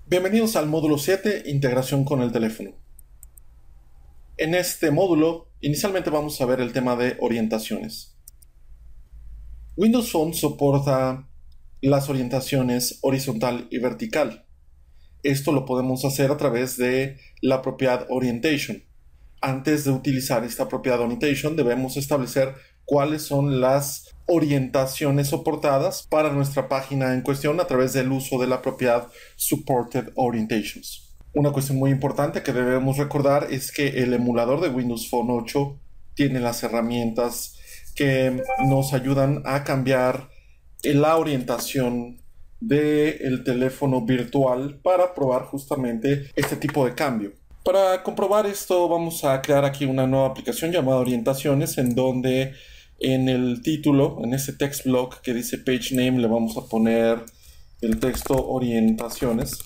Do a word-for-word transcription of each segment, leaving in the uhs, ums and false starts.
Bienvenidos al módulo siete, integración con el teléfono. En este módulo, inicialmente vamos a ver el tema de orientaciones. Windows Phone soporta las orientaciones horizontal y vertical. Esto lo podemos hacer a través de la propiedad orientation. Antes de utilizar esta propiedad orientation, debemos establecer cuáles son las orientaciones soportadas para nuestra página en cuestión a través del uso de la propiedad supported orientations. Una cuestión muy importante que debemos recordar es que el emulador de Windows Phone ocho tiene las herramientas que nos ayudan a cambiar la orientación del teléfono virtual para probar justamente este tipo de cambio. Para comprobar esto vamos a crear aquí una nueva aplicación llamada orientaciones, en donde en el título, en ese text block que dice page name, le vamos a poner el texto orientaciones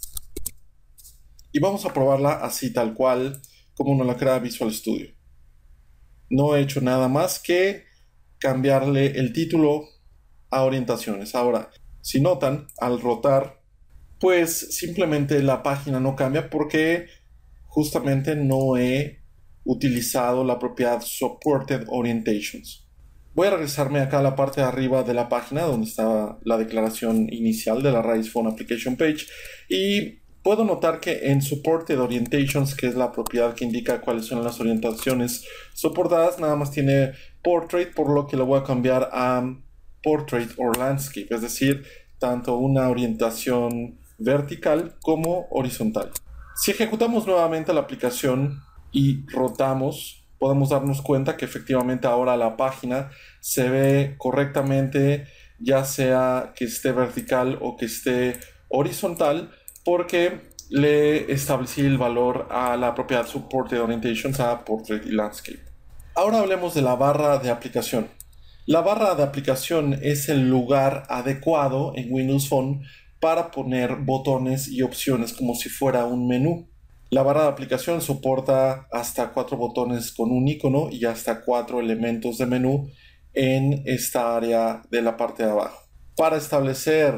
y vamos a probarla así tal cual como nos la crea Visual Studio. No he hecho nada más que cambiarle el título a orientaciones. Ahora, si notan, al rotar, pues simplemente la página no cambia porque justamente no he utilizado la propiedad supported orientations. Voy a regresarme acá a la parte de arriba de la página donde está la declaración inicial de la raíz Phone Application Page, y puedo notar que en supported orientations, que es la propiedad que indica cuáles son las orientaciones soportadas, nada más tiene portrait, por lo que lo voy a cambiar a portrait or landscape, es decir, tanto una orientación vertical como horizontal. Si ejecutamos nuevamente la aplicación y rotamos, podemos darnos cuenta que efectivamente ahora la página se ve correctamente, ya sea que esté vertical o que esté horizontal, porque le establecí el valor a la propiedad supported orientations a portrait y landscape. Ahora hablemos de la barra de aplicación. La barra de aplicación es el lugar adecuado en Windows Phone para poner botones y opciones como si fuera un menú. La barra de aplicación soporta hasta cuatro botones con un icono y hasta cuatro elementos de menú en esta área de la parte de abajo. Para establecer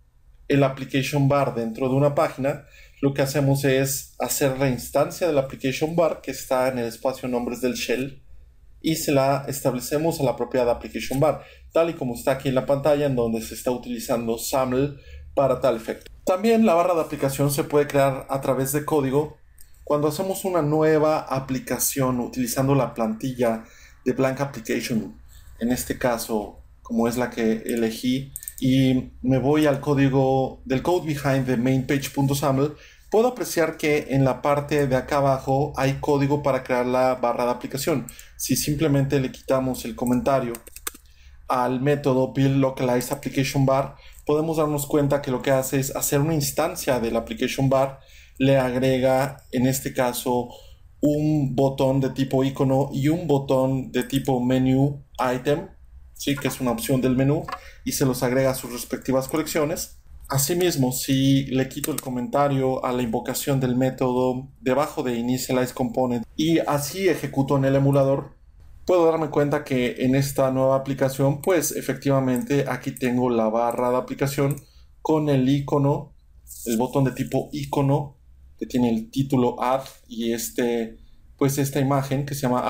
el application bar dentro de una página, lo que hacemos es hacer la instancia del application bar que está en el espacio nombres del shell y se la establecemos a la propiedad application bar, tal y como está aquí en la pantalla, en donde se está utilizando SAML para tal efecto. También la barra de aplicación se puede crear a través de código cuando hacemos una nueva aplicación utilizando la plantilla de Blank Application, en este caso como es la que elegí, y me voy al código del code behind the main page.saml, puedo apreciar que en la parte de acá abajo hay código para crear la barra de aplicación. Si simplemente le quitamos el comentario al método build localized application bar, podemos darnos cuenta que lo que hace es hacer una instancia del application bar, le agrega en este caso un botón de tipo icono y un botón de tipo menu item, ¿sí? Que es una opción del menú, y se los agrega a sus respectivas colecciones. Asimismo, si le quito el comentario a la invocación del método debajo de initialize component y así ejecuto en el emulador, puedo darme cuenta que en esta nueva aplicación, pues efectivamente aquí tengo la barra de aplicación con el icono, el botón de tipo icono que tiene el título add y este, pues esta imagen que se llama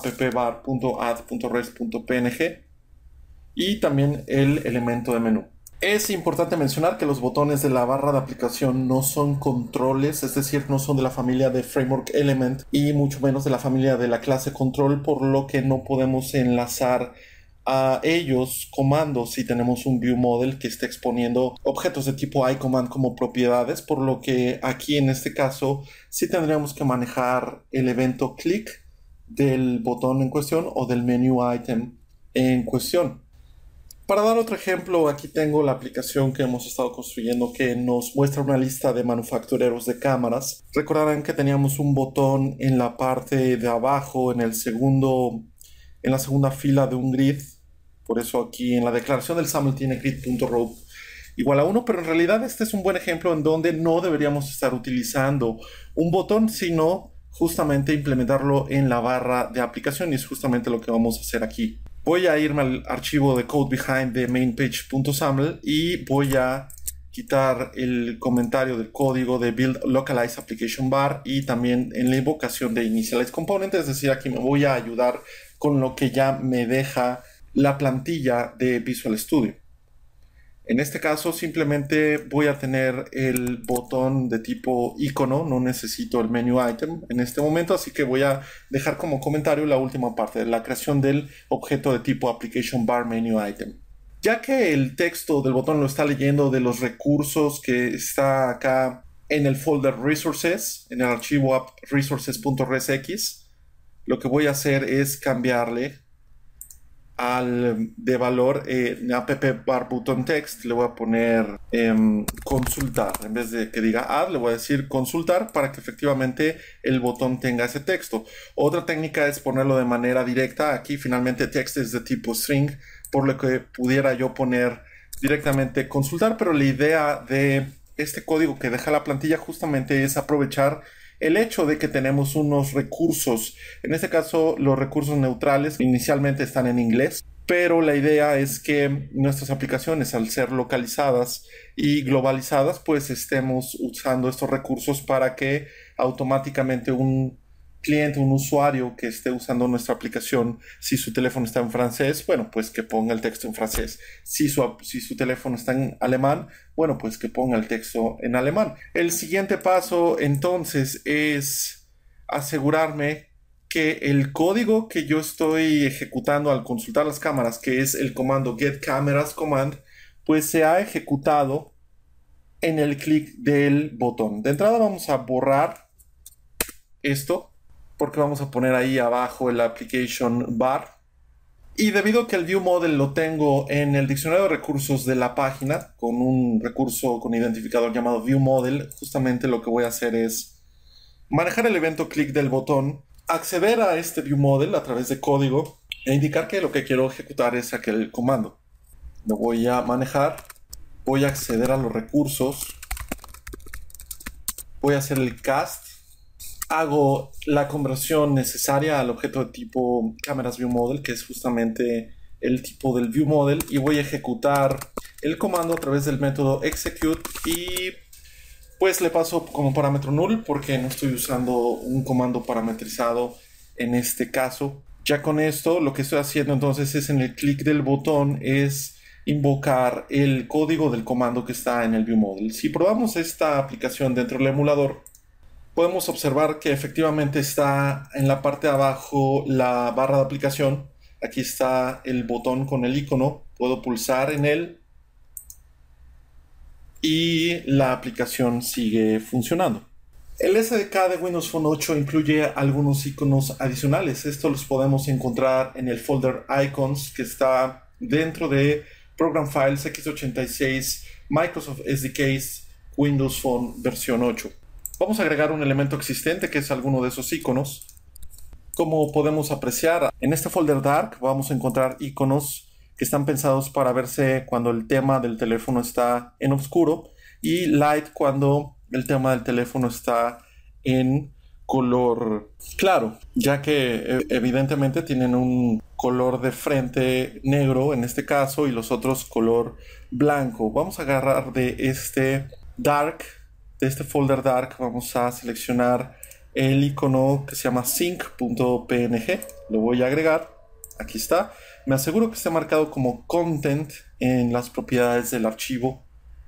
appbar.add.res.png y también el elemento de menú. Es importante mencionar que los botones de la barra de aplicación no son controles, es decir, no son de la familia de Framework Element y mucho menos de la familia de la clase Control, por lo que no podemos enlazar a ellos comandos si tenemos un view model que esté exponiendo objetos de tipo iCommand como propiedades, por lo que aquí en este caso sí tendríamos que manejar el evento click del botón en cuestión o del menu item en cuestión. Para dar otro ejemplo, aquí tengo la aplicación que hemos estado construyendo que nos muestra una lista de manufactureros de cámaras. Recordarán que teníamos un botón en la parte de abajo, en el segundo, en la segunda fila de un grid. Por eso aquí en la declaración del SAML tiene grid.row igual a uno, pero en realidad este es un buen ejemplo en donde no deberíamos estar utilizando un botón, sino justamente implementarlo en la barra de aplicación, y es justamente lo que vamos a hacer aquí. Voy a irme al archivo de code behind the main page.saml y voy a quitar el comentario del código de build localize application bar y también en la invocación de initialize component, es decir, aquí me voy a ayudar con lo que ya me deja la plantilla de Visual Studio. En este caso simplemente voy a tener el botón de tipo icono, no necesito el menu item en este momento, así que voy a dejar como comentario la última parte, la creación del objeto de tipo application bar menu item. Ya que el texto del botón lo está leyendo de los recursos que está acá en el folder resources, en el archivo app resources.resx, lo que voy a hacer es cambiarle al de valor eh, app bar button text, le voy a poner eh, consultar, en vez de que diga add le voy a decir consultar para que efectivamente el botón tenga ese texto. Otra técnica es ponerlo de manera directa. Aquí finalmente text es de tipo string, por lo que pudiera yo poner directamente consultar, pero la idea de este código que deja la plantilla justamente es aprovechar el hecho de que tenemos unos recursos. En este caso, los recursos neutrales inicialmente están en inglés, pero la idea es que nuestras aplicaciones, al ser localizadas y globalizadas, pues estemos usando estos recursos para que automáticamente un cliente, un usuario que esté usando nuestra aplicación, si su teléfono está en francés, bueno, pues que ponga el texto en francés. Si su, si su teléfono está en alemán, bueno, pues que ponga el texto en alemán. El siguiente paso, entonces, es asegurarme que el código que yo estoy ejecutando al consultar las cámaras, que es el comando getCameras command, pues se ha ejecutado en el clic del botón. De entrada vamos a borrar esto, porque vamos a poner ahí abajo el application bar. Y debido a que el viewModel lo tengo en el diccionario de recursos de la página, con un recurso con identificador llamado viewModel, justamente lo que voy a hacer es manejar el evento clic del botón, acceder a este viewModel a través de código e indicar que lo que quiero ejecutar es aquel comando. Lo voy a manejar, voy a acceder a los recursos, voy a hacer el cast, hago la conversión necesaria al objeto de tipo Cameras ViewModel, que es justamente el tipo del ViewModel, y voy a ejecutar el comando a través del método execute y pues le paso como parámetro null porque no estoy usando un comando parametrizado en este caso. Ya con esto lo que estoy haciendo entonces es en el clic del botón es invocar el código del comando que está en el ViewModel. Si probamos esta aplicación dentro del emulador, podemos observar que efectivamente está en la parte de abajo la barra de aplicación. Aquí está el botón con el icono. Puedo pulsar en él y la aplicación sigue funcionando. El S D K de Windows Phone ocho incluye algunos iconos adicionales. Estos los podemos encontrar en el folder Icons que está dentro de Program Files equis ochenta y seis Microsoft S D Ks Windows Phone versión ocho. Vamos a agregar un elemento existente que es alguno de esos iconos. Como podemos apreciar, en este folder Dark vamos a encontrar iconos que están pensados para verse cuando el tema del teléfono está en oscuro y Light cuando el tema del teléfono está en color claro, ya que evidentemente tienen un color de frente negro en este caso y los otros color blanco. Vamos a agarrar de este Dark, de este folder Dark, vamos a seleccionar el icono que se llama sync.png, lo voy a agregar, aquí está, me aseguro que esté marcado como content en las propiedades del archivo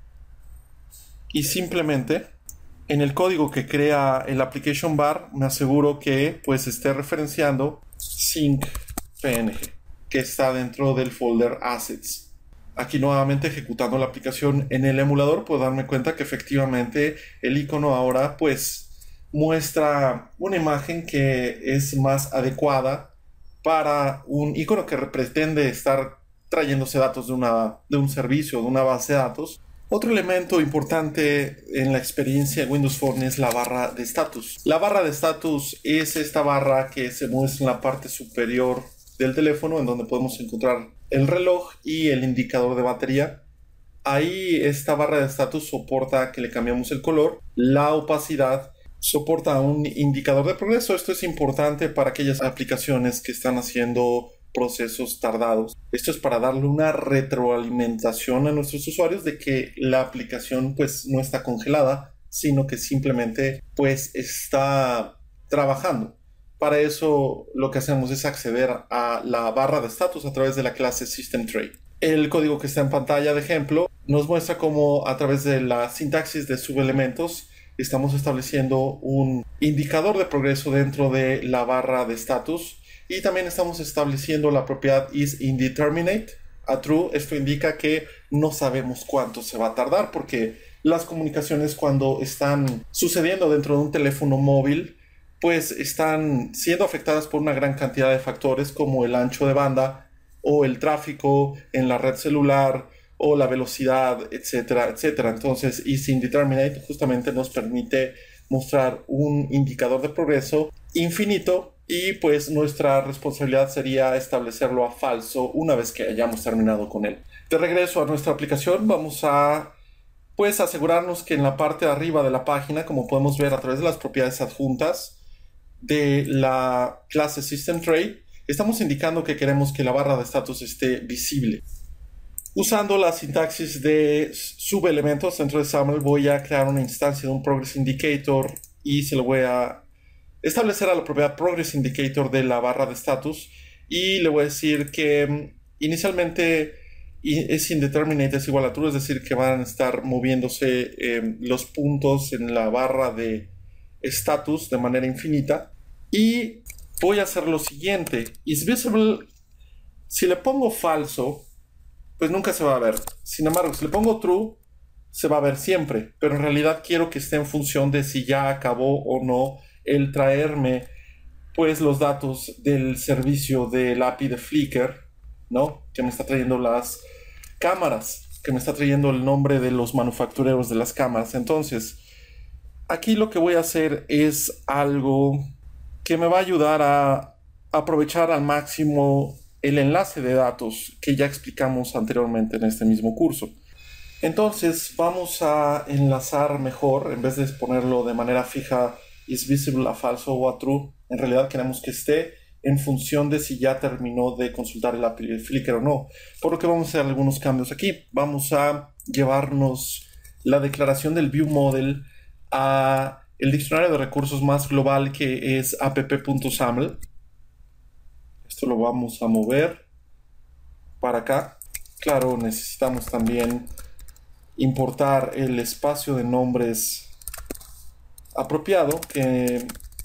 y simplemente en el código que crea el application bar me aseguro que pues esté referenciando sync.png que está dentro del folder assets. Aquí nuevamente ejecutando la aplicación en el emulador puedo darme cuenta que efectivamente el icono ahora pues muestra una imagen que es más adecuada para un icono que pretende estar trayéndose datos de, una, de un servicio, de una base de datos. Otro elemento importante en la experiencia de Windows Phone es la barra de estatus. La barra de estatus es esta barra que se muestra en la parte superior del teléfono en donde podemos encontrar el reloj y el indicador de batería. Ahí esta barra de estatus soporta que le cambiamos el color, la opacidad, soporta un indicador de progreso. Esto es importante para aquellas aplicaciones que están haciendo procesos tardados. Esto es para darle una retroalimentación a nuestros usuarios de que la aplicación pues no está congelada, sino que simplemente pues está trabajando. Para eso lo que hacemos es acceder a la barra de estatus a través de la clase SystemTray. El código que está en pantalla de ejemplo nos muestra cómo a través de la sintaxis de subelementos estamos estableciendo un indicador de progreso dentro de la barra de estatus y también estamos estableciendo la propiedad isIndeterminate a true. Esto indica que no sabemos cuánto se va a tardar porque las comunicaciones cuando están sucediendo dentro de un teléfono móvil pues están siendo afectadas por una gran cantidad de factores como el ancho de banda o el tráfico en la red celular o la velocidad, etcétera, etcétera. Entonces, isIndeterminate justamente nos permite mostrar un indicador de progreso infinito y pues nuestra responsabilidad sería establecerlo a falso una vez que hayamos terminado con él. De regreso a nuestra aplicación, vamos a pues asegurarnos que en la parte de arriba de la página, como podemos ver a través de las propiedades adjuntas de la clase SystemTray, estamos indicando que queremos que la barra de estatus esté visible. Usando la sintaxis de subelementos dentro de SAML voy a crear una instancia de un Progress Indicator y se lo voy a establecer a la propiedad Progress Indicator de la barra de estatus y le voy a decir que inicialmente isIndeterminate es igual a true, es decir que van a estar moviéndose eh, los puntos en la barra de estatus de manera infinita y voy a hacer lo siguiente. IsVisible, si le pongo falso pues nunca se va a ver. Sin embargo, si le pongo true, se va a ver siempre. Pero en realidad quiero que esté en función de si ya acabó o no el traerme pues los datos del servicio del A P I de Flickr, ¿no? Que me está trayendo las cámaras, que me está trayendo el nombre de los manufactureros de las cámaras. Entonces, aquí lo que voy a hacer es algo que me va a ayudar a aprovechar al máximo el enlace de datos que ya explicamos anteriormente en este mismo curso. Entonces vamos a enlazar mejor, en vez de ponerlo de manera fija isVisible a falso o a true, en realidad queremos que esté en función de si ya terminó de consultar el A P I de Flickr o no. Por lo que vamos a hacer algunos cambios aquí. Vamos a llevarnos la declaración del viewModel a el diccionario de recursos más global que es app.saml. Esto lo vamos a mover para acá. Claro, necesitamos también importar el espacio de nombres apropiado que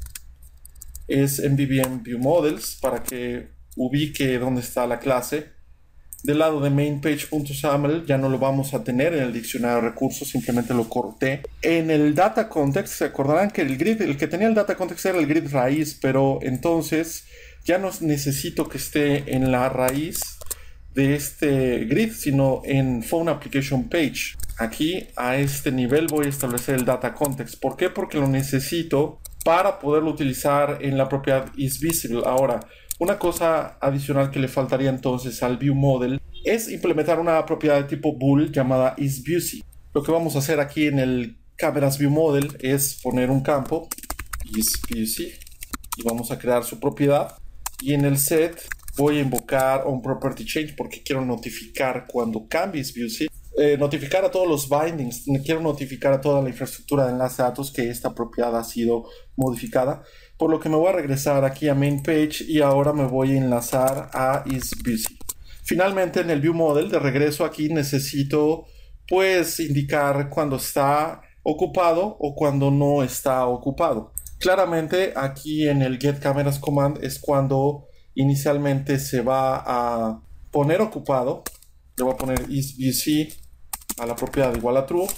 es M V V M viewModels para que ubique dónde está la clase. Del lado de mainPage.saml ya no lo vamos a tener en el diccionario de recursos, simplemente lo corté. En el data context se acordarán que el grid, el que tenía el data context era el grid raíz, pero entonces ya no necesito que esté en la raíz de este grid, sino en Phone Application Page. Aquí a este nivel voy a establecer el data context. ¿Por qué? Porque lo necesito para poderlo utilizar en la propiedad isVisible. Ahora, una cosa adicional que le faltaría entonces al viewModel es implementar una propiedad de tipo bool llamada isViewC. Lo que vamos a hacer aquí en el Cameras viewModel es poner un campo isViewC y vamos a crear su propiedad. Y en el set voy a invocar onPropertyChange porque quiero notificar cuando cambie isViewC. Eh, notificar a todos los bindings, quiero notificar a toda la infraestructura de enlace de datos que esta propiedad ha sido modificada, por lo que me voy a regresar aquí a main page y ahora me voy a enlazar a isViewC. Finalmente en el viewModel de regreso aquí necesito pues indicar cuando está ocupado o cuando no está ocupado. Claramente aquí en el getCameras command es cuando inicialmente se va a poner ocupado. Le voy a poner isViewC a la propiedad igual a true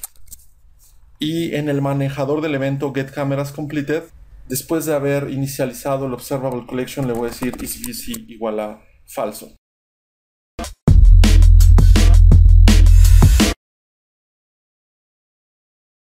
y en el manejador del evento getCamerasCompleted, después de haber inicializado el observable collection, le voy a decir isViewC igual a falso.